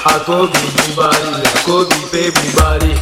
I go be the body, I go be baby body.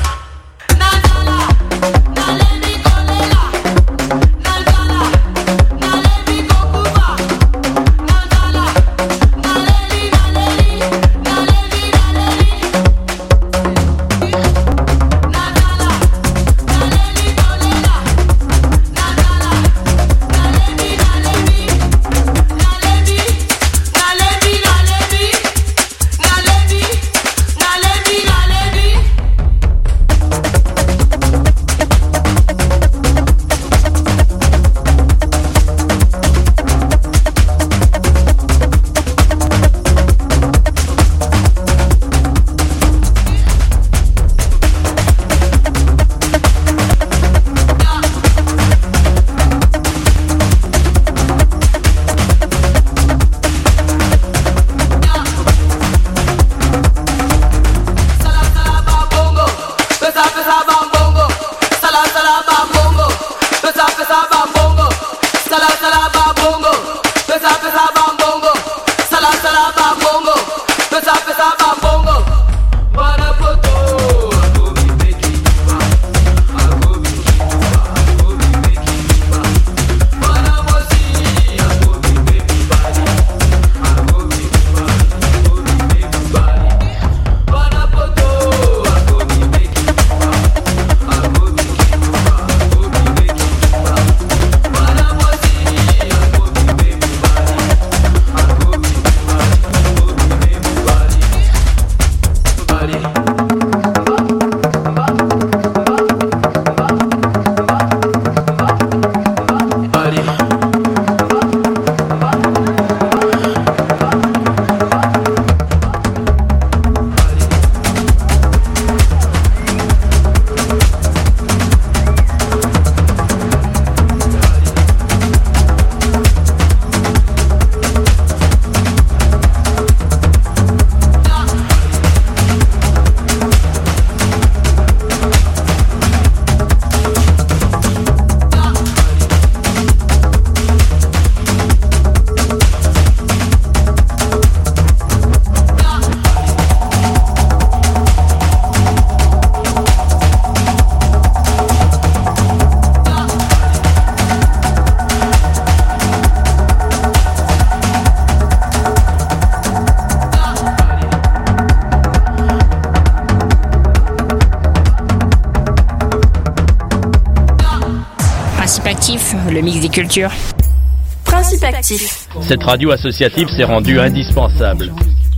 Le mix des cultures. Principe actif. Cette radio associative s'est rendue indispensable.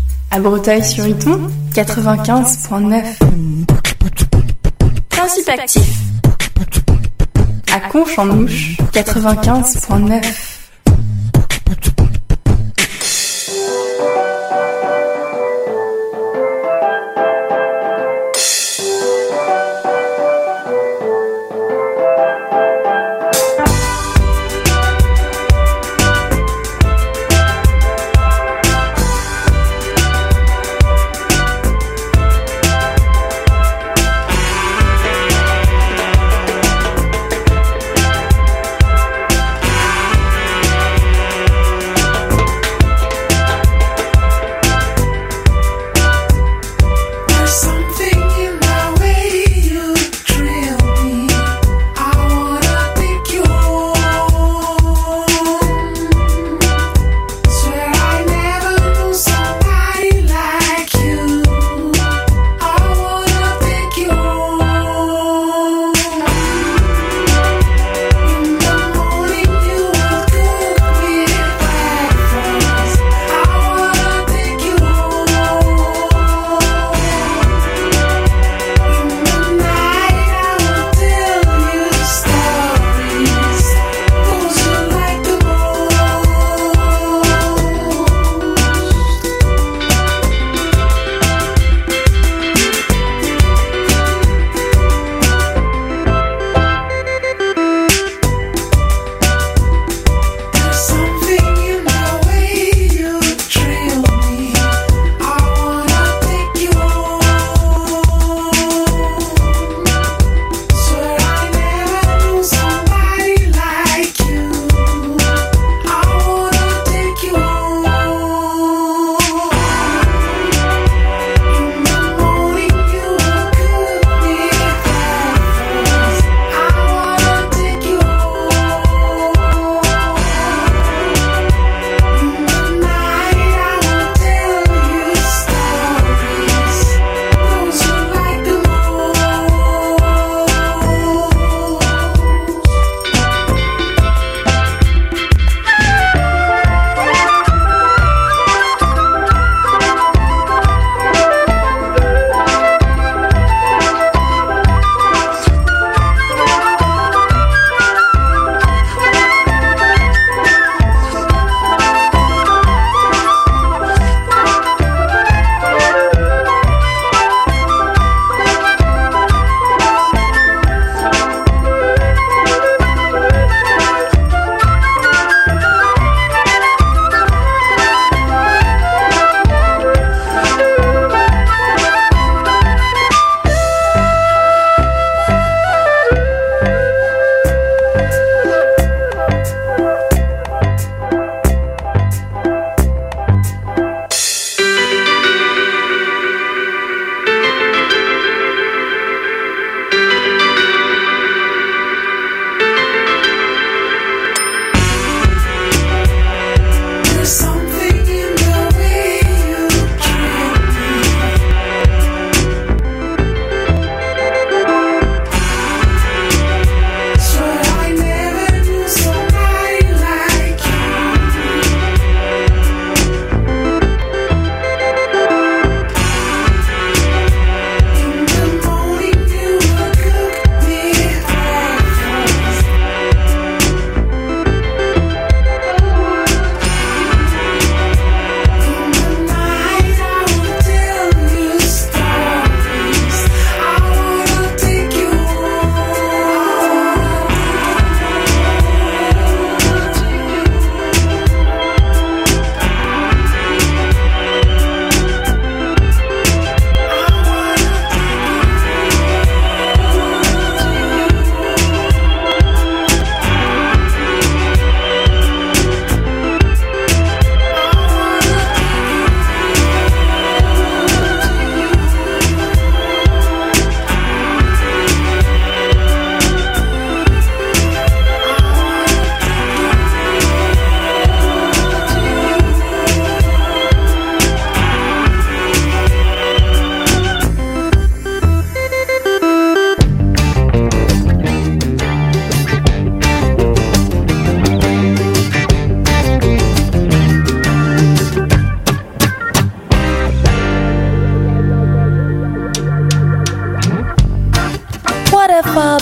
À Breteuil-sur-Iton, 95.9. Principe actif. À Conche-en-Ouche, 95.9.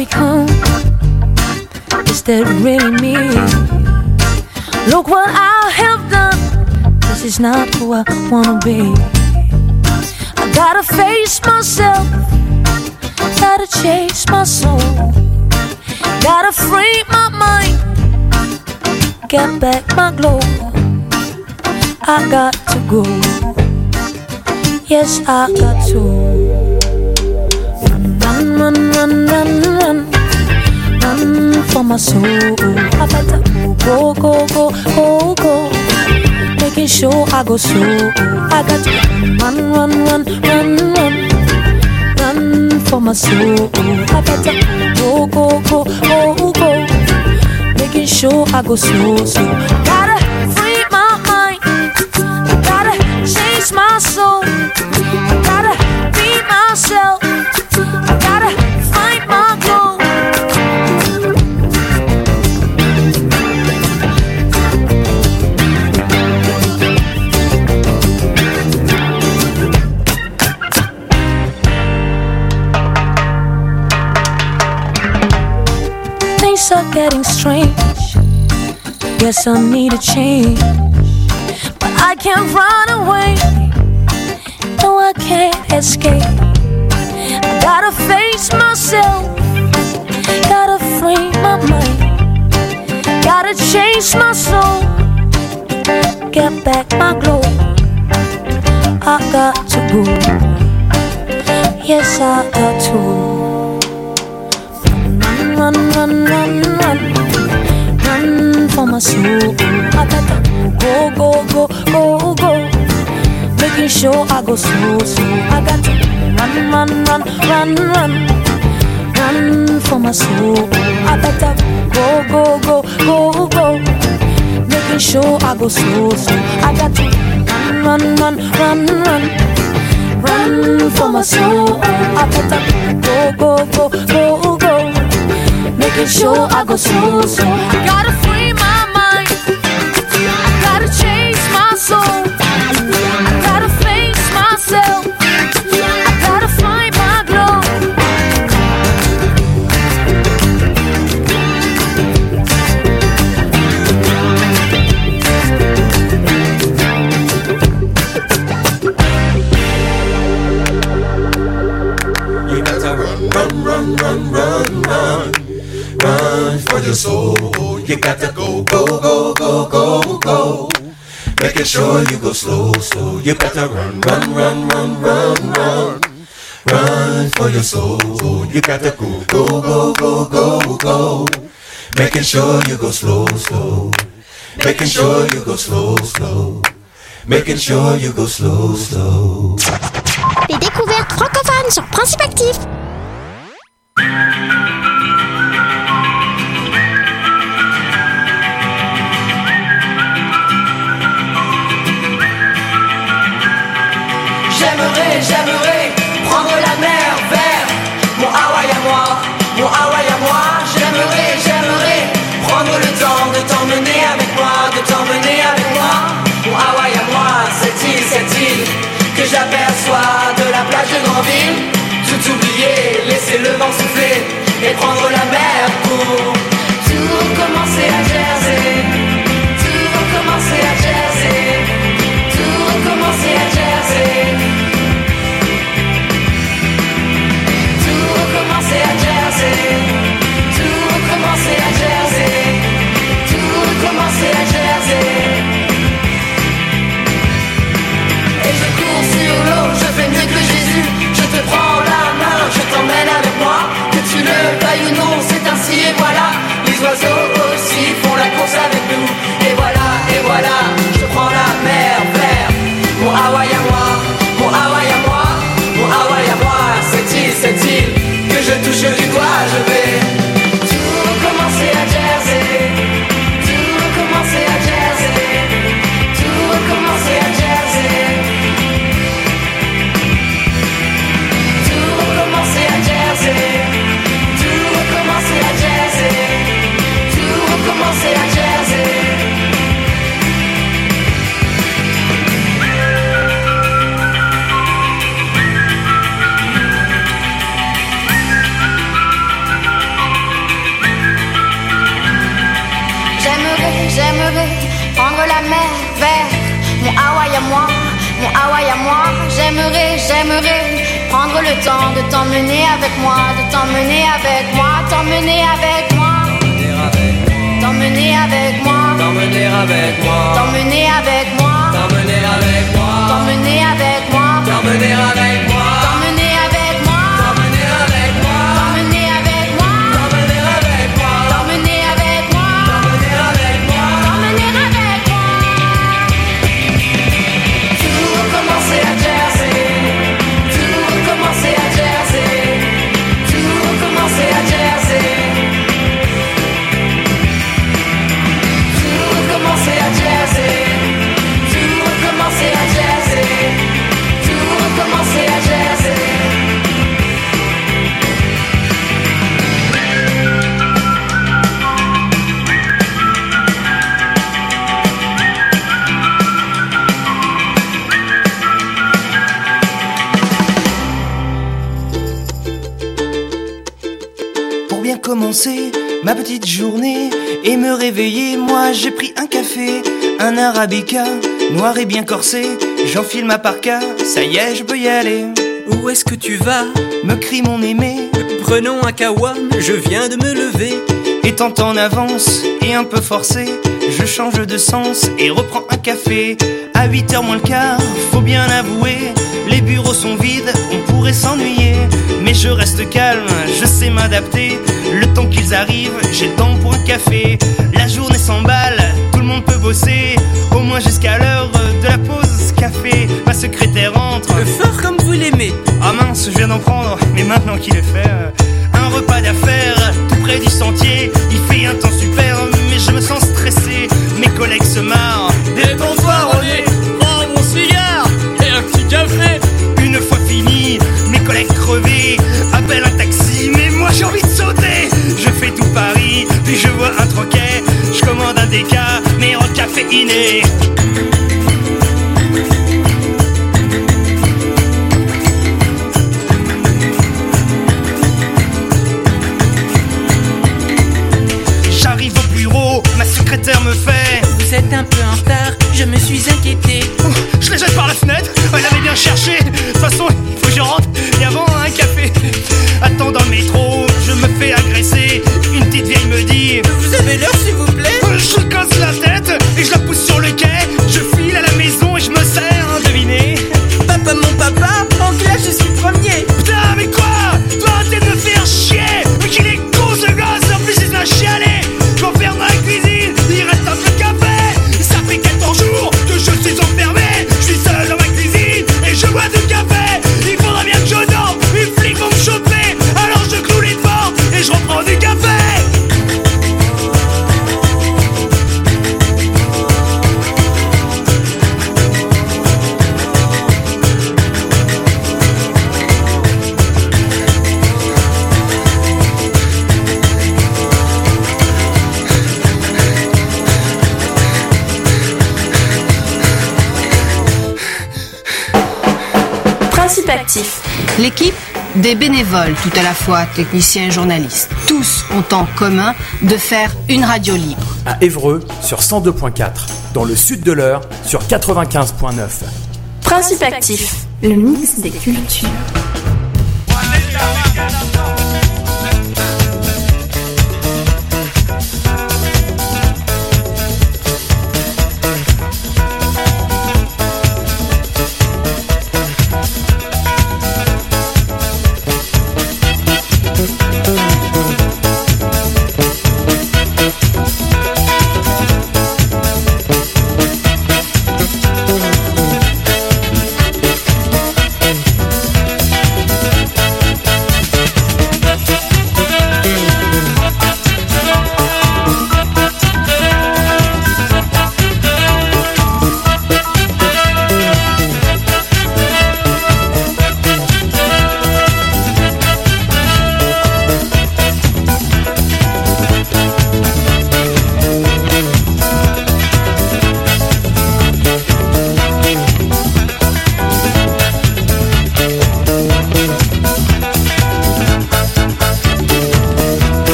become? Is that really me? Look what I have done. This is not who I wanna be. I gotta face myself, gotta chase my soul, gotta free my mind, get back my glow. I got to go. Yes, I got to. Run, run, run, run, run, run for my soul. I better go, go, go, go, go, making sure I go slow. I got to run, run, run, run, run, run for my soul. I better go, go, go, go, go, making sure I go slow, slow. Gotta free my mind, gotta chase my soul, gotta be myself, gotta find my glow. Things are getting strange. Guess I need a change, but I can't run away. No, I can't escape. I gotta face myself, gotta free my mind, gotta chase my soul, get back my glow. I got to go. Yes, I got to. Run, run, run, run, run for my soul. I gotta go, go, go, go, go, making sure I go slow, slow. I got to run, run, run, run, run, run for my soul. I gotta go, go, go, go, go, making sure I go slow, slow. I got to run, run, run, run, run for my soul. I gotta go, go, go, go, go, making sure I go slow, slow. I gotta free my mind, I gotta chase my soul, I gotta face myself, I gotta find my glow. You gotta run, run, run, run, run, run. Run for your soul. You gotta go, go, go, go, go, go, making sure you go slow, slow. You gotta run, run, run, run, run, run, run for your soul. You gotta go, go, go, go, go, go, making sure you go slow, slow, making sure you go slow, slow, making sure you go slow, slow. Les découvertes francophones sur Principe Actif. J'aimerais prendre la mer vers mon Hawaï à moi, mon Hawaï à moi. J'aimerais prendre le temps de t'emmener avec moi, de t'emmener avec moi. Mon Hawaï à moi, cette île que j'aperçois de la plage de Granville. Tout oublier, laisser le vent souffler et prendre la mer pour tout recommencer à Jersey, tout recommencer à Jersey, tout recommencer à Jersey. Recommencer à Jersey, tout recommencer à Jersey, tout recommencer à Jersey. Et je cours sur l'eau, je fais mieux que Jésus. Je te prends la main, je t'emmène avec moi. Que tu le veuilles ou non, c'est ainsi et voilà. moi, mon Hawaï à moi. J'aimerais prendre le temps de t'emmener avec moi, de t'emmener avec moi, t'emmener avec moi, t'emmener avec moi, t'emmener avec moi, t'emmener avec moi, t'emmener avec moi, t'emmener avec moi, t'emmener avec moi, t'emmener avec moi, t'emmener avec moi, t'emmener avec moi, t'emmener avec moi, t'emmener avec moi, t'emmener avec moi, t'emmener avec moi. Tout recommencer à Jersey, tout recommencer à Jersey, tout recommencer à Jersey. Tout recommencer à Jersey, tout recommencer à Jersey, tout recommencer à Jersey. Pour bien commencer ma petite journée et me réveiller, moi j'ai pris un café, un arabica, noir et bien corsé. J'enfile ma parka, ça y est, je peux y aller. Où est-ce que tu vas? Me crie mon aimé. Prenons un kawa, je viens de me lever. Étant en avance et un peu forcé, je change de sens et reprends un café. À 8h moins le quart, faut bien avouer, les bureaux sont vides, on pourrait s'ennuyer. Mais je reste calme, je sais m'adapter. Le temps qu'ils arrivent, j'ai le temps pour un café. La journée s'emballe, tout le monde peut bosser, au moins jusqu'à l'heure de la pause café. Ma secrétaire entre, fort comme vous l'aimez. Ah mince, je viens d'en prendre, mais maintenant qu'il est fait, un repas d'affaires, tout près du sentier. Il fait un temps super, mais je me sens stressé. Mes collègues se marrent. Détends-toi, René. Prends mon cigare et un petit café. Une fois fini, mes collègues crevés appellent un taxi, mais moi j'ai envie de sauter. Je fais tout Paris, puis je vois un troquet. Je commande un déca, mais en caféiné. J'arrive au bureau, ma secrétaire me fait: vous êtes un peu en retard, je me suis inquiété. Je les jette par la fenêtre, elle avait bien cherché. De toute façon, il faut que je rentre, et avant un café. Attends dans le métro, je me fais agresser. Une petite vieille me dit: vous avez l'heure s'il vous plaît? Je lui casse la tête et je la pousse sur le quai. Je file à la maison et je me sers, devinez. Papa, mon papa, en classe je suis premier. Putain, mais quoi? Toi, arrêtez de me faire chier. Mais qu'il est con ce gosse, en plus il m'a chialé. Je m'enferme dans la cuisine, il reste un peu de café. Ça fait 14 jours que je suis enfermé. Je suis seul dans ma cuisine et je bois du café. Il faudra bien que je dorme, les flics vont me choper. Alors je cloue les portes et je reprends du café. Principe actif. L'équipe des bénévoles, tout à la fois techniciens et journalistes, tous ont en commun de faire une radio libre. À Évreux sur 102.4, dans le sud de l'Eure sur 95.9. Principe actif, le mix des cultures.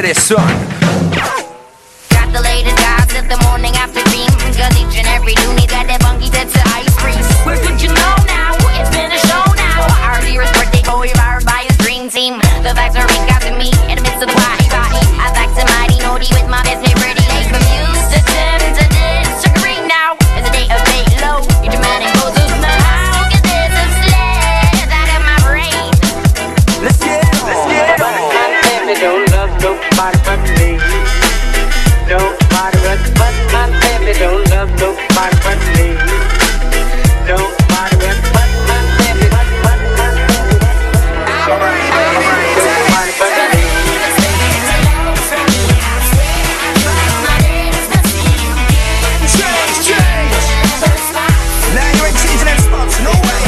this, son. Got the latest gossip the morning after dream. Cause each and every loony got that funky that's to ice cream. Where could you know now? It's been a show now. Our dearest birthday boy powered by his dream team. The facts are ring out to me in the midst of the party. I fact to mighty naughty with my best mate pretty late. From musician to disagree now. It's a day of day low. Your dramatic poses now. How can this have slid out of my brain? Let's get it, let's get it. Baby, don't love nobody but me. Nobody but my baby, don't love nobody but me. Nobody but my baby, but my baby. Nobody but me. Change. Now you ain't changing them spots, no way.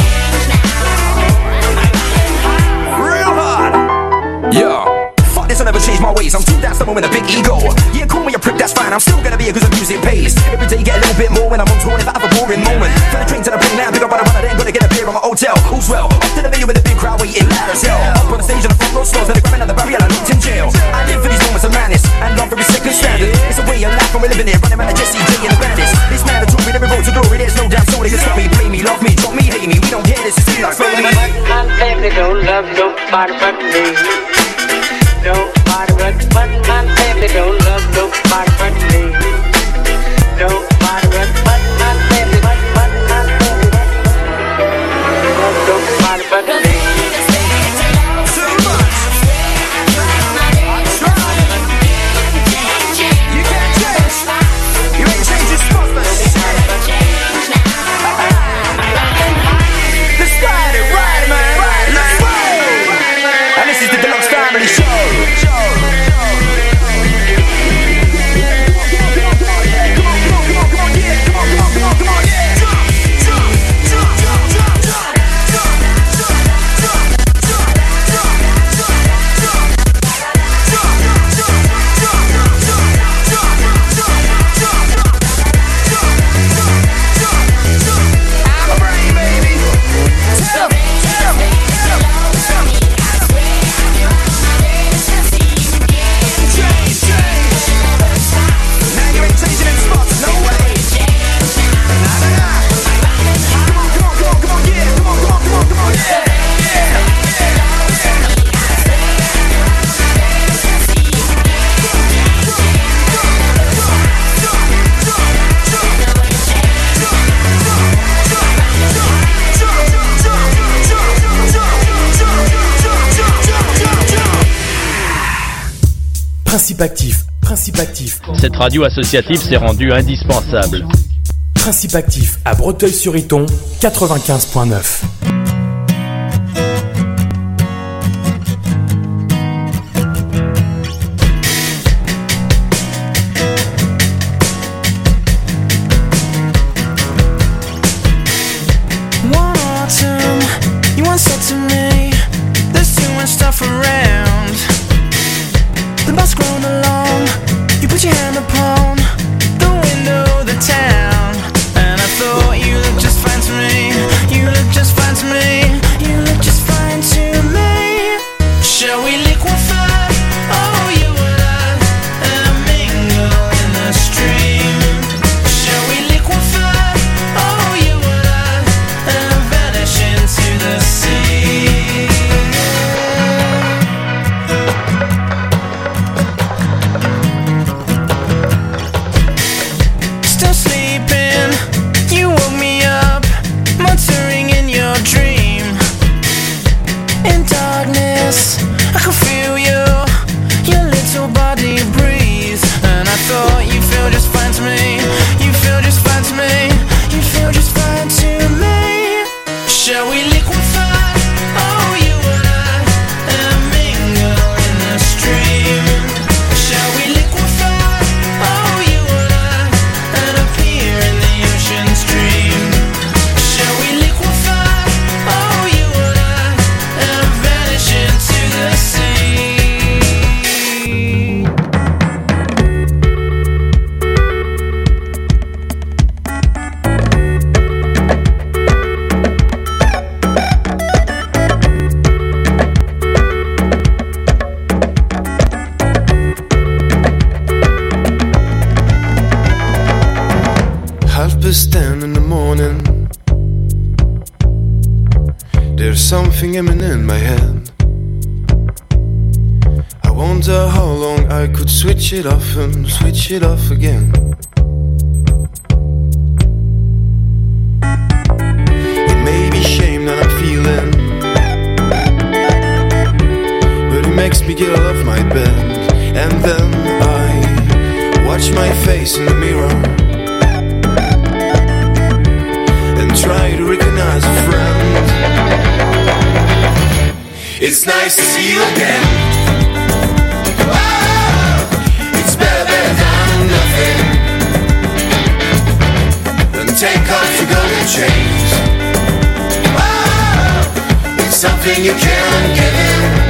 Real hard. Yeah. Fuck this, I'll never change my ways. I'm too down someone with a big ego. Yeah, call me a prick, that's fine. I'm still gonna be here cause the music pays. Every day get a little bit more when I'm on tour. If I have a boring moment, turn the train to the plane now. Pick up on a runner, then gonna get a beer on my hotel. Who's well? Up to the venue with a big crowd waiting loud as hell. Up on the stage on the front row slows, then they grab another barrier like locked in jail. I live for these moments of madness and love every second standard. It's a way of life and we're living it. Running around like Jesse J and the bandits. This mandatory, every road to glory. There's no doubt, so they can stop me, blame me, love me, drop me, hate me. We don't care, this is like slowly. My baby don't love nobody but me. Nobody but my baby don't love nobody but me. Nobody but my baby, but my baby. Nobody but me. Too much. You can't change. You ain't changing spots, but let's ride it, man. Let's ride. And this is the Deluxe Family Show. Principe actif. Cette radio associative s'est rendue indispensable. Principe actif à Breteuil-sur-Iton, 95.9. One autumn, you once said to me, there's too much stuff around. The bus rolled along, you put your hand upon the window of the town, and I thought you looked just fine to me. You look just fine to me. You look just fine to me. Shall we liquefy? Oh, you and I mingle in the stream. Shall we liquefy? Oh, you and I vanish into the sea. there's something humming in my head. I wonder how long I could switch it off and switch it off again. It may be shame that I'm feeling, but it makes me get out of my bed. And then I watch my face in the mirror and try to recognize a friend. It's nice to see you again. Oh, it's better than nothing. Then take off your golden chains. Oh, it's something you can't give in.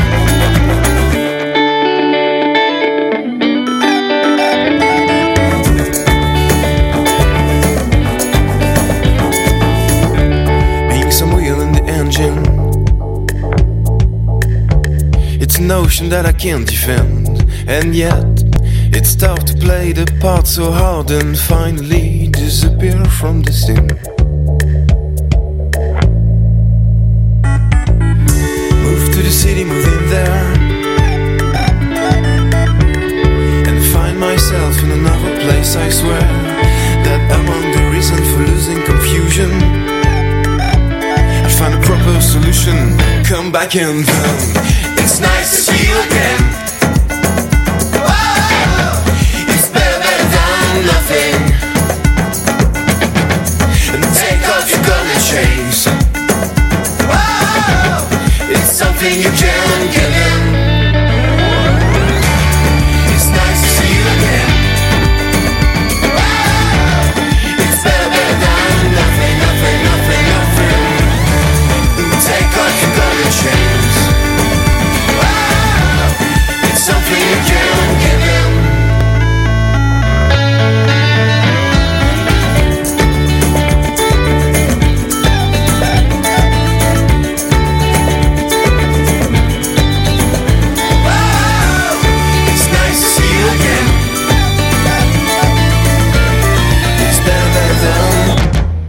It's a notion that I can't defend, and yet it's tough to play the part so hard and finally disappear from the scene. Move to the city, move in there, and find myself in another place. I swear that among the reason for losing confusion, find a proper solution, come back and then it's nice to see you again. Oh, it's better than nothing. And take off your golden chains. Oh, it's something you can't give in. It's nice to see you again. Oh, it's better than nothing, nothing, nothing, nothing. Take off your golden chains. Wow, it's something you can't give in. Wow, it's nice to see you again. It's better than.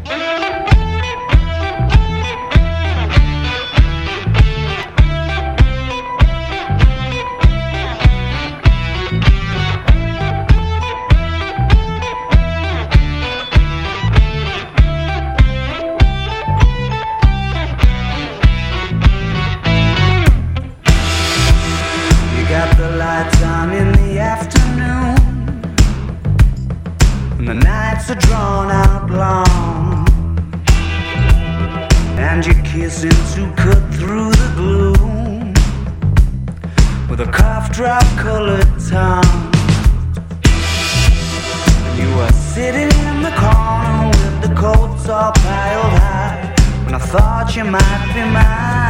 Got the lights on in the afternoon, and the nights are drawn out long, and you're kissing to cut through the gloom with a cough drop colored tongue. And you are sitting in the corner with the coats all piled high, when I thought you might be mine.